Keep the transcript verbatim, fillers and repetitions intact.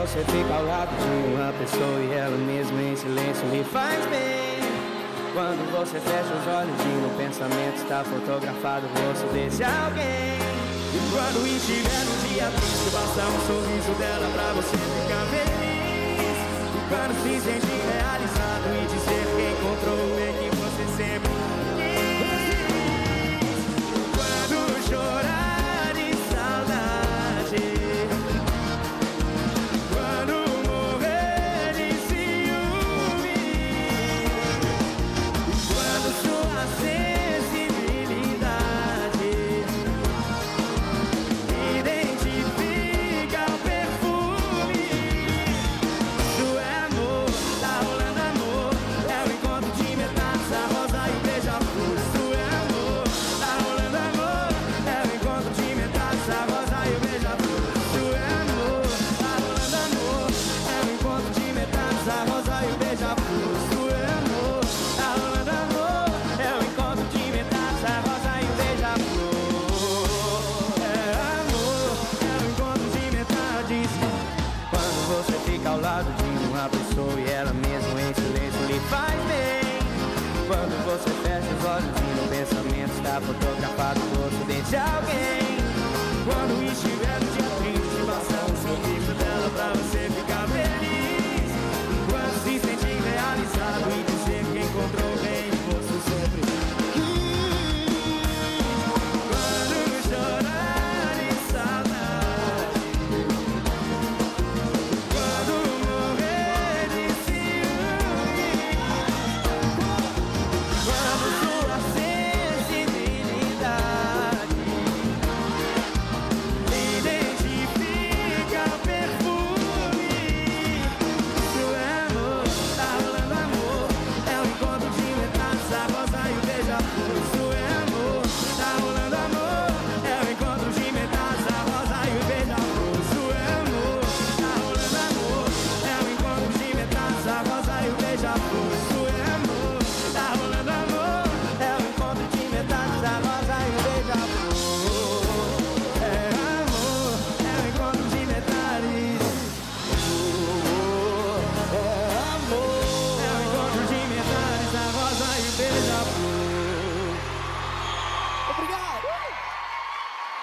você fica ao lado de uma pessoa e ela mesma em silêncio lhe faz bem. Quando você fecha os olhos e no pensamento está fotografado o rosto desse alguém. E quando estiver no dia triste, basta um sorriso dela pra você ficar feliz. E quando se sentir realizado e dizer que encontrou o bem que você sempre quis. Quando chorar de saudade, quando morrer de ciúme, quando sua sensibilidade identifica o perfume. Isso é amor, tá rolando amor. É o encontro de metades, a rosa e o beija-flor. Isso é amor, tá rolando amor. É o encontro de metades, a rosa e o beija-flor. Isso é amor, tá rolando amor. É o encontro de metades, a rosa e o beija-flor. Isso é amor, tá rolando amor. É o encontro de metades, a rosa e o beija-flor. É amor, é o encontro de metades. Quando você fica ao lado de uma pessoa e ela mesmo em silêncio lhe faz bem. Quando você fecha os olhos e no pensamento está fotografado o rosto desse alguém.